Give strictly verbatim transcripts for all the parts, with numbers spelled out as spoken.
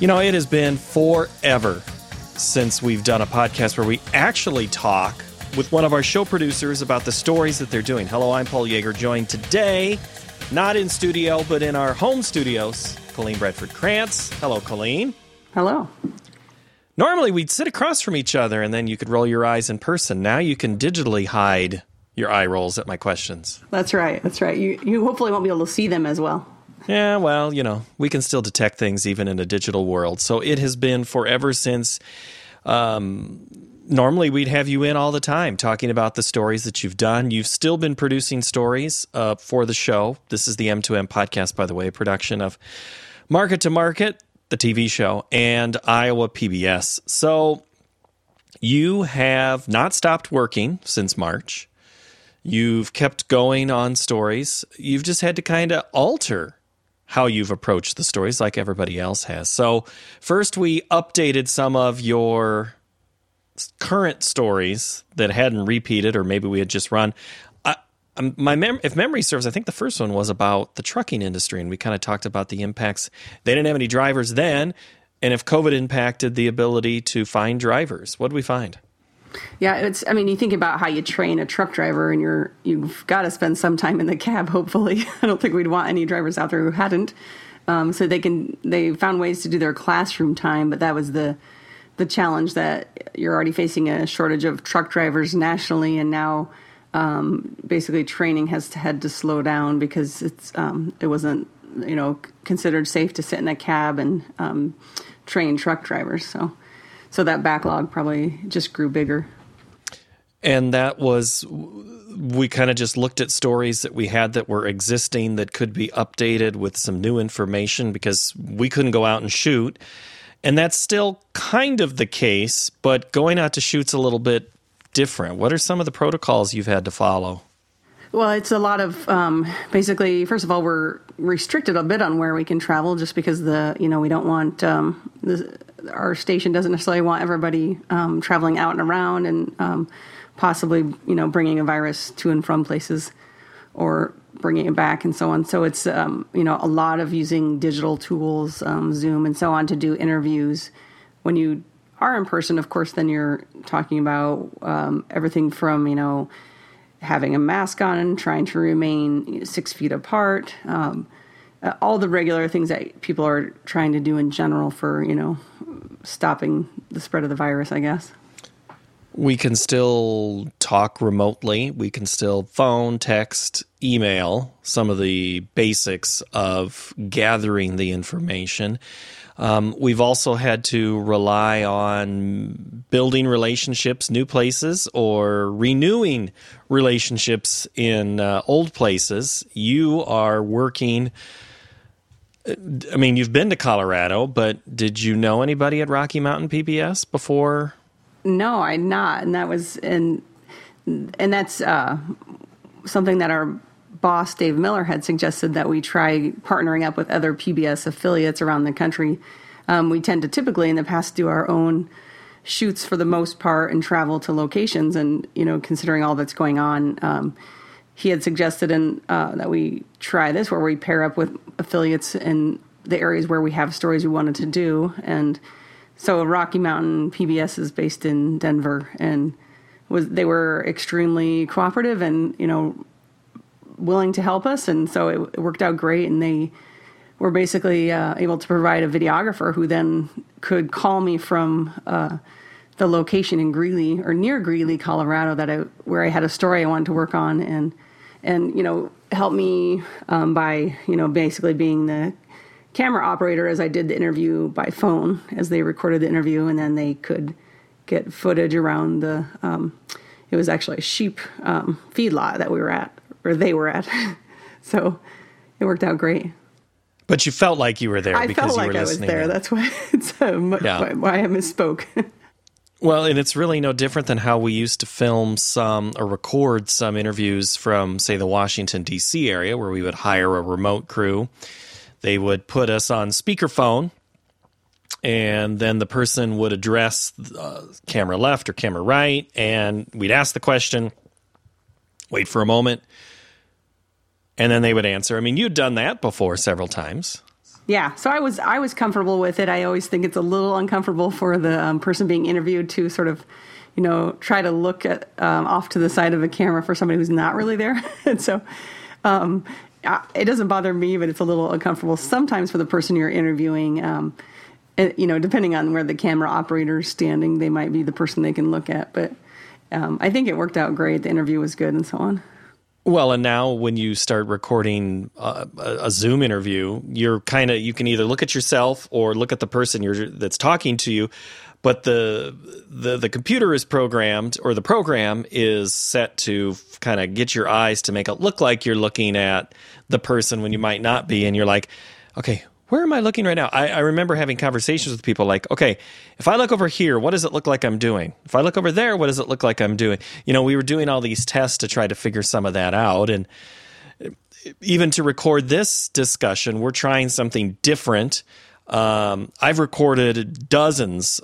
You know, it has been forever since we've done a podcast where we actually talk with one of our show producers about the stories that they're doing. Hello, I'm Paul Yeager, joined today, not in studio, but in our home studios, Colleen Bradford-Krantz. Hello, Colleen. Hello. Normally, we'd sit across from each other, and then you could roll your eyes in person. Now you can digitally hide your eye rolls at my questions. That's right. That's right. You you hopefully won't be able to see them as well. Yeah, well, you know, we can still detect things even in a digital world. So it has been forever since um, normally we'd have you in all the time talking about the stories that you've done. You've still been producing stories uh, for the show. This is the M two M podcast, by the way, production of Market to Market, the T V show, and Iowa P B S. So you have not stopped working since March. You've kept going on stories. You've just had to kind of alter how you've approached the stories like everybody else has. So first we updated some of your current stories that hadn't repeated, or maybe we had just run. I, my mem- if memory serves, I think the first one was about the trucking industry, and we kind of talked about the impacts. They didn't have any drivers then, and if COVID impacted the ability to find drivers. What did we find? Yeah, it's. I mean, you think about how you train a truck driver, and you're you've got to spend some time in the cab. Hopefully, I don't think we'd want any drivers out there who hadn't. Um, so they can they found ways to do their classroom time, but that was the the challenge, that you're already facing a shortage of truck drivers nationally, and now um, basically training has had to slow down because it's um, it wasn't you know considered safe to sit in a cab and um, train truck drivers. So. So that backlog probably just grew bigger. And that was, we kind of just looked at stories that we had that were existing that could be updated with some new information because we couldn't go out and shoot. And that's still kind of the case, but going out to shoot's a little bit different. What are some of the protocols you've had to follow? Well, it's a lot of, um, basically, first of all, we're restricted a bit on where we can travel just because the, you know, we don't want, um, the, our station doesn't necessarily want everybody um, traveling out and around and um, possibly, you know, bringing a virus to and from places or bringing it back and so on. So it's, um, you know, a lot of using digital tools, um, Zoom and so on to do interviews. When you are in person, of course, then you're talking about um, everything from, you know, having a mask on and trying to remain you know, six feet apart, um, uh, all the regular things that people are trying to do in general for, you know, stopping the spread of the virus, I guess. We can still talk remotely. We can still phone, text, email, some of the basics of gathering the information. Um, we've also had to rely on building relationships, new places, or renewing relationships in uh, old places. You are working, I mean, you've been to Colorado, but did you know anybody at Rocky Mountain P B S before? No, I'm not. And that was, and, and that's uh, something that our boss, Dave Miller, had suggested that we try partnering up with other P B S affiliates around the country. Um, we tend to typically in the past do our own shoots for the most part and travel to locations. And, you know, considering all that's going on, um, he had suggested in, uh, that we try this where we pair up with affiliates in the areas where we have stories we wanted to do. And so Rocky Mountain P B S is based in Denver, and was they were extremely cooperative and, you know, willing to help us. And so it, it worked out great. And they were basically uh, able to provide a videographer who then could call me from uh, the location in Greeley or near Greeley, Colorado, that I, where I had a story I wanted to work on, and, and, you know, help me um, by, you know, basically being the camera operator as I did the interview by phone as they recorded the interview, and then they could get footage around the, um, it was actually a sheep um, feedlot that we were at, or they were at. So it worked out great. But you felt like you were there I because felt you like were I was listening. there. In. That's why it's um, yeah. why I misspoke. Well, and it's really no different than how we used to film some or record some interviews from, say, the Washington, D C area, where we would hire a remote crew. They would put us on speakerphone, and then the person would address uh, camera left or camera right, and we'd ask the question, wait for a moment, and then they would answer. I mean, you'd done that before several times. Yeah, so I was I was comfortable with it. I always think it's a little uncomfortable for the um, person being interviewed to sort of, you know, try to look at um, off to the side of a camera for somebody who's not really there. And so um, it doesn't bother me, but it's a little uncomfortable sometimes for the person you're interviewing. Um, it, you know, depending on where the camera operator is standing, they might be the person they can look at. But um, I think it worked out great. The interview was good and so on. Well, and now when you start recording a, a Zoom interview, you're kind of, you can either look at yourself or look at the person you're that's talking to you, but the the the computer is programmed, or the program is set to kind of get your eyes to make it look like you're looking at the person when you might not be, and you're like, okay, where am I looking right now? I, I remember having conversations with people like, okay, if I look over here, what does it look like I'm doing? If I look over there, what does it look like I'm doing? You know, we were doing all these tests to try to figure some of that out. And even to record this discussion, we're trying something different. Um, I've recorded dozens.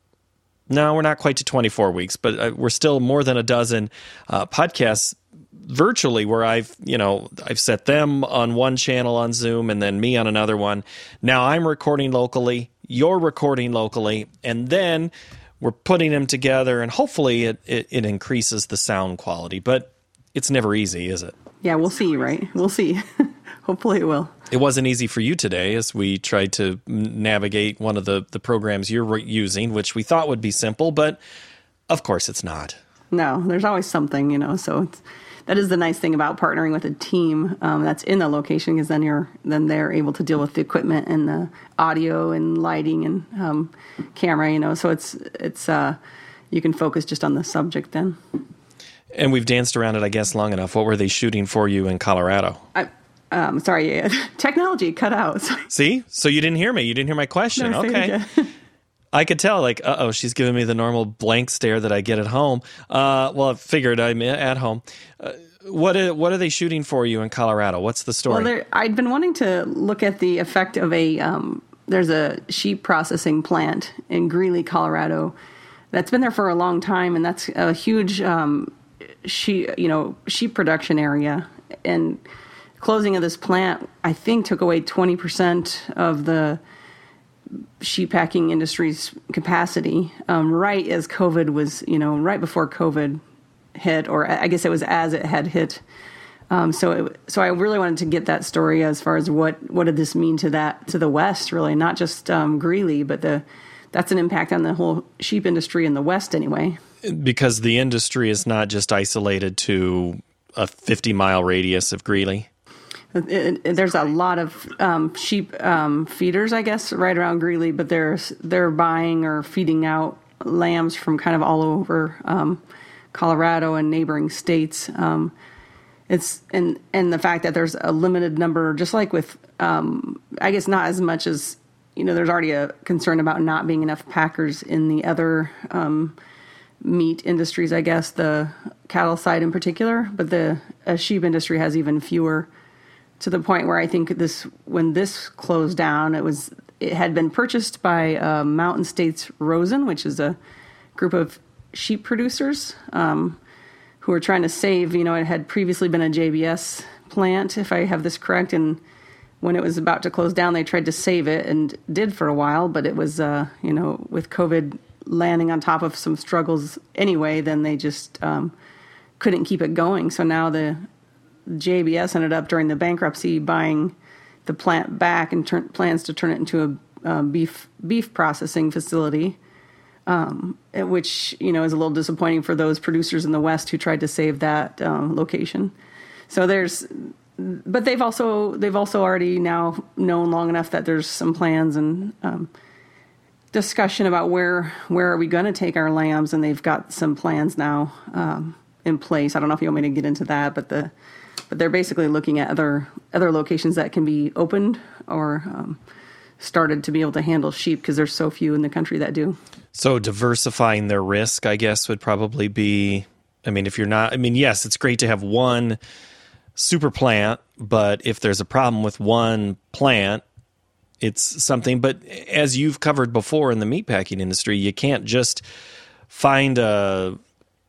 No, we're not quite to twenty-four weeks, but we're still more than a dozen uh, podcasts virtually, where I've, you know, I've set them on one channel on Zoom and then me on another one. Now I'm recording locally, you're recording locally, and then we're putting them together, and hopefully it, it, it increases the sound quality. But it's never easy, is it? Yeah, we'll see, right? We'll see. Hopefully it will. It wasn't easy for you today as we tried to navigate one of the, the programs you're using, which we thought would be simple, but of course it's not. No, there's always something, you know, so it's, that is the nice thing about partnering with a team um, that's in the location, because then you're then they're able to deal with the equipment and the audio and lighting and um, camera, you know. So it's it's uh, you can focus just on the subject then. And we've danced around it, I guess, long enough. What were they shooting for you in Colorado? I, um, sorry, technology cut out. See, so you didn't hear me. You didn't hear my question. No, okay. I could tell, like, uh-oh, she's giving me the normal blank stare that I get at home. Uh, well, I figured I'm at home. Uh, what are, what are they shooting for you in Colorado? What's the story? Well, I'd been wanting to look at the effect of a, um, there's a sheep processing plant in Greeley, Colorado, that's been there for a long time, and that's a huge um, sheep, you know, sheep production area. And closing of this plant, I think, took away twenty percent of the sheep packing industry's capacity, um, right as COVID was, you know, right before COVID hit, or I guess it was as it had hit. Um, so, it, so I really wanted to get that story as far as what, what did this mean to that, to the West, really, not just um, Greeley, but the, that's an impact on the whole sheep industry in the West anyway. Because the industry is not just isolated to a fifty mile radius of Greeley. It, it, there's a lot of um, sheep um, feeders, I guess, right around Greeley, but they're they're buying or feeding out lambs from kind of all over um, Colorado and neighboring states. Um, it's and and the fact that there's a limited number, just like with, um, I guess not as much as, you know, there's already a concern about not being enough packers in the other um, meat industries, I guess, the cattle side in particular, but the uh, sheep industry has even fewer. To the point where I think this, when this closed down, it was it had been purchased by uh, Mountain States Rosen, which is a group of sheep producers um, who were trying to save. You know, it had previously been a J B S plant, if I have this correct, and when it was about to close down, they tried to save it and did for a while, but it was, uh, you know, with COVID landing on top of some struggles anyway, then they just um, couldn't keep it going. So now the J B S ended up during the bankruptcy buying the plant back and turn, plans to turn it into a uh, beef beef processing facility, um, which, you know, is a little disappointing for those producers in the West who tried to save that um, location. So there's, but they've also they've also already now known long enough that there's some plans and um, discussion about where where are we going to take our lambs, and they've got some plans now um, in place. I don't know if you want me to get into that, but the But they're basically looking at other other locations that can be opened or um, started to be able to handle sheep, because there's so few in the country that do. So diversifying their risk, I guess, would probably be, I mean, if you're not, I mean, yes, it's great to have one super plant, but if there's a problem with one plant, it's something. But as you've covered before in the meatpacking industry, you can't just find a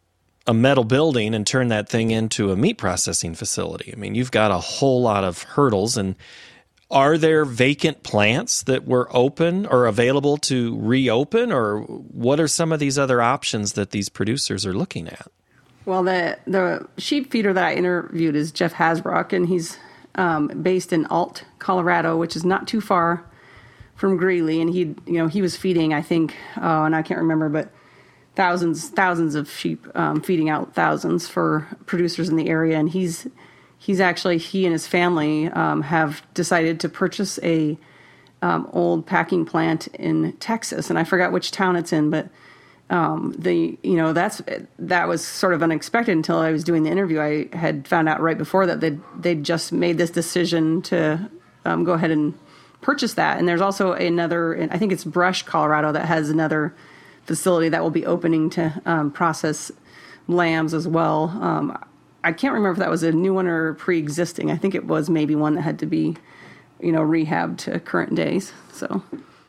a metal building and turn that thing into a meat processing facility. I mean, you've got a whole lot of hurdles, and Are there vacant plants that were open or available to reopen, or what are some of these other options that these producers are looking at? Well, the the sheep feeder that I interviewed is Jeff Hasbrook, and he's um, based in Alt, Colorado, which is not too far from Greeley. And he, you know, he was feeding, I think, oh, and I can't remember, but thousands, thousands of sheep, um, feeding out thousands for producers in the area. And he's He's actually, he and his family um, have decided to purchase a um, old packing plant in Texas, and I forgot which town it's in, but um, the you know that's that was sort of unexpected until I was doing the interview. I had found out right before that they they just made this decision to um, go ahead and purchase that. And there's also another, I think it's Brush, Colorado, that has another facility that will be opening to um, process lambs as well. Um, I can't remember if that was a new one or pre-existing. I think it was maybe one that had to be, you know, rehabbed to current days. So,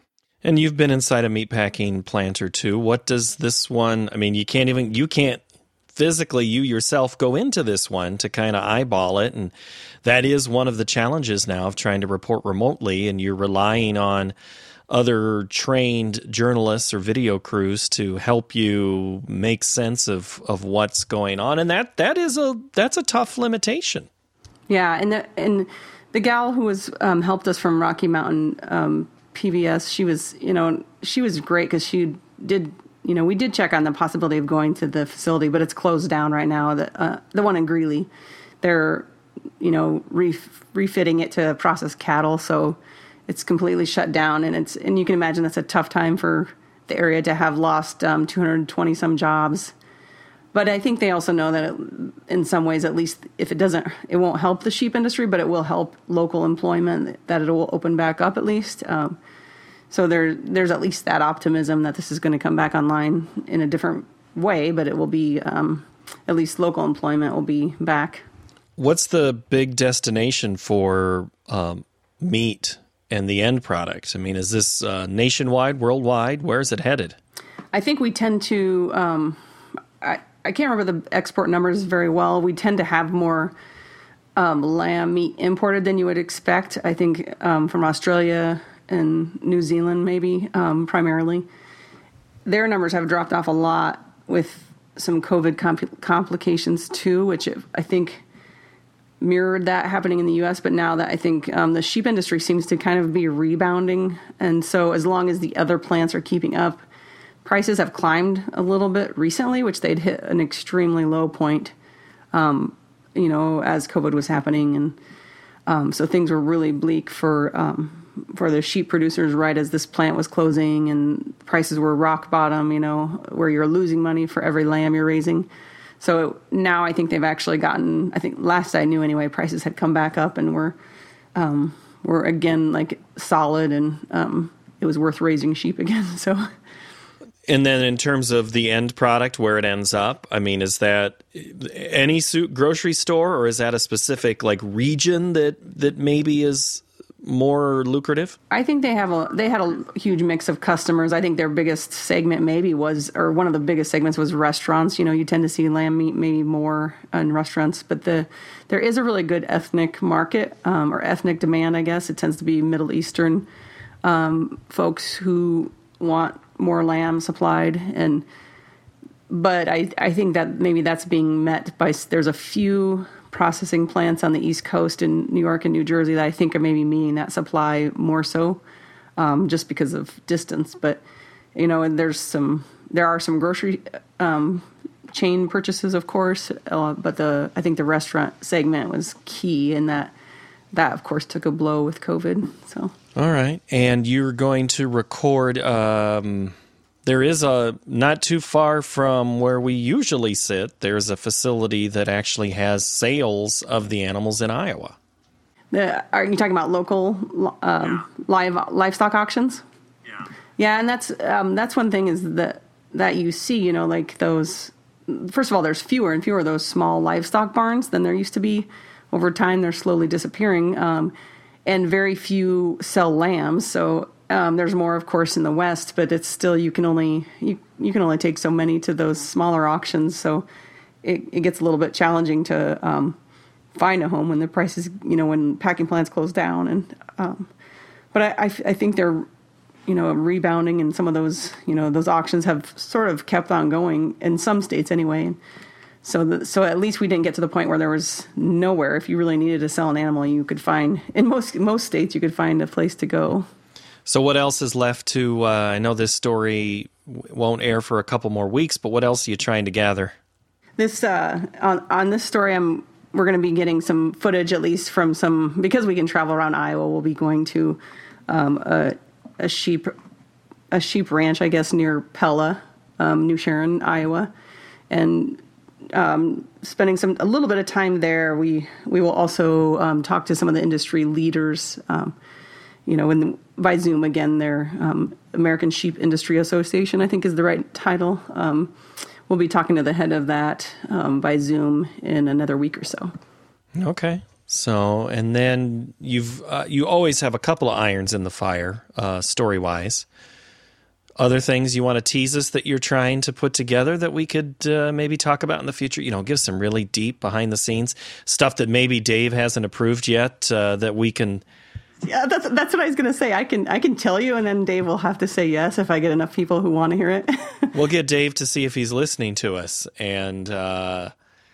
and you've been inside a meatpacking plant or two. What does this one? I mean, you can't even you can't physically you yourself go into this one to kind of eyeball it, and that is one of the challenges now of trying to report remotely, and you're relying on other trained journalists or video crews to help you make sense of, of what's going on. And that, that is a, that's a tough limitation. Yeah. And the, and the gal who was, um, helped us from Rocky Mountain, um, P B S, she was, you know, she was great because she did, you know, we did check on the possibility of going to the facility, but it's closed down right now. The, uh, the one in Greeley, they're, you know, ref, refitting it to process cattle. So it's completely shut down, and it's and you can imagine that's a tough time for the area to have lost um, two hundred twenty some jobs. But I think they also know that it, in some ways, at least if it doesn't, it won't help the sheep industry, but it will help local employment. That it will open back up at least. Um, so there, there's at least that optimism that this is going to come back online in a different way, but it will be um, at least local employment will be back. What's the big destination for um, meat and the end product? I mean, is this uh, nationwide, worldwide? Where is it headed? I think we tend to, um, I, I can't remember the export numbers very well. We tend to have more um, lamb meat imported than you would expect. I think um, from Australia and New Zealand, maybe, um, primarily. Their numbers have dropped off a lot with some COVID compl- complications too, which I think mirrored that happening in the U S, but now that I think um, the sheep industry seems to kind of be rebounding. And so as long as the other plants are keeping up, prices have climbed a little bit recently, which they'd hit an extremely low point, um, you know, as COVID was happening. And um, so things were really bleak for um, for the sheep producers right as this plant was closing, and prices were rock bottom, you know, where you're losing money for every lamb you're raising. So now I think they've actually gotten, I think last I knew anyway, prices had come back up and were, um, were again like solid, and um, it was worth raising sheep again. So, and then in terms of the end product, where it ends up, I mean, is that any grocery store, or is that a specific like region that, that maybe is more lucrative? I think they have a they had a huge mix of customers. I think their biggest segment maybe was, or one of the biggest segments was restaurants. You know, you tend to see lamb meat maybe more in restaurants, but the there is a really good ethnic market um, or ethnic demand, I guess. It tends to be Middle Eastern um, folks who want more lamb supplied, and but I I think that maybe that's being met by there's a few processing plants on the East Coast in New York and New Jersey that I think are maybe meeting that supply more so, um, just because of distance. But, you know, and there's some, there are some grocery um, chain purchases, of course, uh, but the I think the restaurant segment was key in that. That, of course, took a blow with COVID. So, all right. And you're going to record... Um There is a, not too far from where we usually sit, there's a facility that actually has sales of the animals in Iowa. The, are you talking about local um, yeah. live livestock auctions? Yeah. Yeah, and that's um, that's one thing is that that you see, you know, like those. First of all, there's fewer and fewer of those small livestock barns than there used to be. Over time, they're slowly disappearing, um, and very few sell lambs. So. Um, there's more, of course, in the West, but it's still you can only you, you can only take so many to those smaller auctions. So it, it gets a little bit challenging to um, find a home when the prices, you know, when packing plants close down. And um, but I, I, I think they're, you know, rebounding, and some of those, you know, those auctions have sort of kept on going in some states anyway. And so, the, so at least we didn't get to the point where there was nowhere. If you really needed to sell an animal, you could find in most most states you could find a place to go. So what else is left to? Uh, I know this story won't air for a couple more weeks, but what else are you trying to gather? This uh, on on this story, I'm we're going to be getting some footage, at least from some, because we can travel around Iowa. We'll be going to um, a, a sheep a sheep ranch, I guess, near Pella, um, New Sharon, Iowa, and um, spending some a little bit of time there. We we will also um, talk to some of the industry leaders. Um, you know, in the, by Zoom again, their um, American Sheep Industry Association, I think, is the right title. Um, We'll be talking to the head of that um, by Zoom in another week or so. Okay. So, and then you've uh, you always have a couple of irons in the fire, uh, story-wise. Other things you want to tease us that you're trying to put together that we could uh, maybe talk about in the future? You know, give some really deep behind-the-scenes stuff that maybe Dave hasn't approved yet uh, that we can... Yeah, that's that's what I was going to say. I can I can tell you, and then Dave will have to say yes if I get enough people who want to hear it. We'll get Dave to see if he's listening to us. And, uh,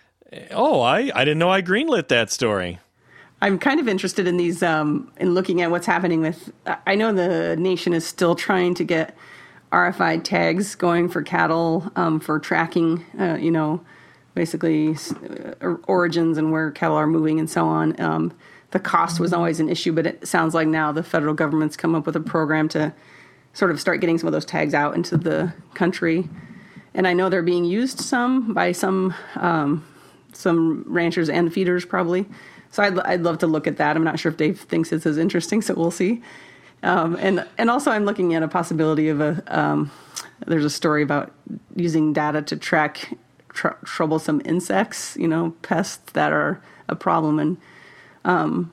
oh, I, I didn't know I greenlit that story. I'm kind of interested in these, um, in looking at what's happening with, I know the nation is still trying to get R F I tags going for cattle, um, for tracking, uh, you know, basically uh, origins and where cattle are moving and so on. Um, the cost was always an issue, but it sounds like now the federal government's come up with a program to sort of start getting some of those tags out into the country. And I know they're being used some by some um, some ranchers and feeders probably. So I'd, I'd love to look at that. I'm not sure if Dave thinks it's as interesting, so we'll see. Um, and and also I'm looking at a possibility of a, um, there's a story about using data to track tr- troublesome insects, you know, pests that are a problem. And um,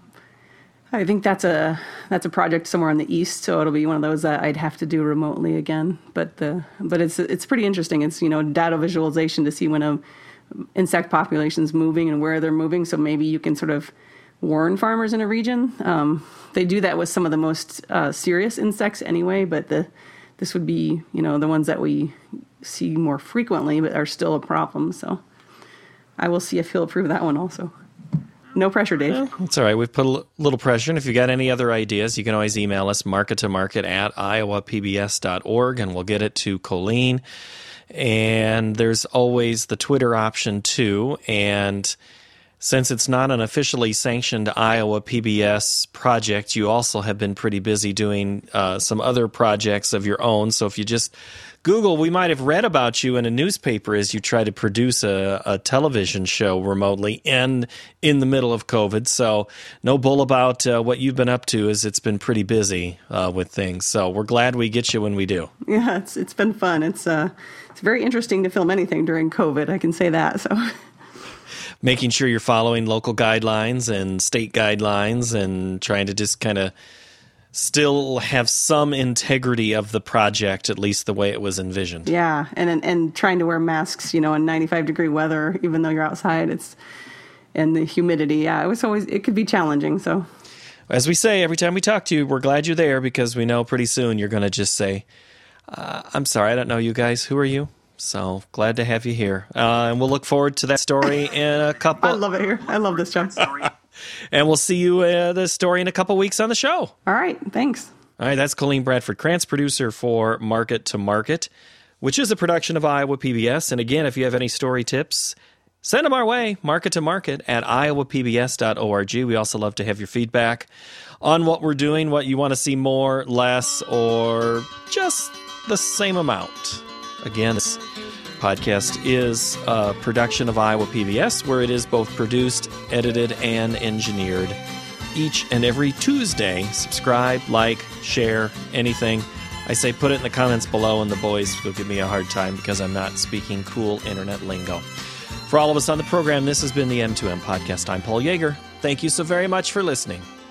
I think that's a that's a project somewhere in the east, so it'll be one of those that I'd have to do remotely again. But the but it's it's pretty interesting. It's, you know, data visualization to see when a insect population's moving and where they're moving. So maybe you can sort of warn farmers in a region. Um, they do that with some of the most uh, serious insects anyway, but the this would be, you know, the ones that we see more frequently but are still a problem. So I will see if he'll approve that one also. No pressure, Dave. Well, it's all right. We've put a l- little pressure. And if you got any other ideas, you can always email us, market to market at iowa p b s dot org, and we'll get it to Colleen. And there's always the Twitter option, too. And since it's not an officially sanctioned Iowa P B S project, you also have been pretty busy doing uh, some other projects of your own. So if you just Google, we might have read about you in a newspaper as you try to produce a, a television show remotely and in the middle of COVID. So no bull about uh, what you've been up to, as it's been pretty busy uh, with things. So we're glad we get you when we do. Yeah, it's it's been fun. It's uh, it's very interesting to film anything during COVID. I can say that. So making sure you're following local guidelines and state guidelines and trying to just kind of still have some integrity of the project, at least the way it was envisioned. Yeah, and and, and trying to wear masks, you know, in ninety-five degree weather, even though you're outside. It's and the humidity. Yeah, it was always it could be challenging. So, as we say every time we talk to you, we're glad you're there, because we know pretty soon you're going to just say, uh, "I'm sorry, I don't know you guys. Who are you?" So glad to have you here, uh, and we'll look forward to that story in a couple. I love it here. I love this, John. And we'll see you uh, the story in a couple weeks on the show. All right, thanks. All right, that's Colleen Bradford Krantz, producer for Market to Market, which is a production of Iowa P B S. And again, if you have any story tips, send them our way, market to market at iowa p b s dot org. We also love to have your feedback on what we're doing, what you want to see more, less, or just the same amount. Again, this podcast is a production of Iowa P B S, where it is both produced, edited, and engineered each and every Tuesday. Subscribe, like, share, anything. I say put it in the comments below, and the boys will give me a hard time because I'm not speaking cool internet lingo. For all of us on the program, this has been the M two M Podcast. I'm Paul Yeager. Thank you so very much for listening.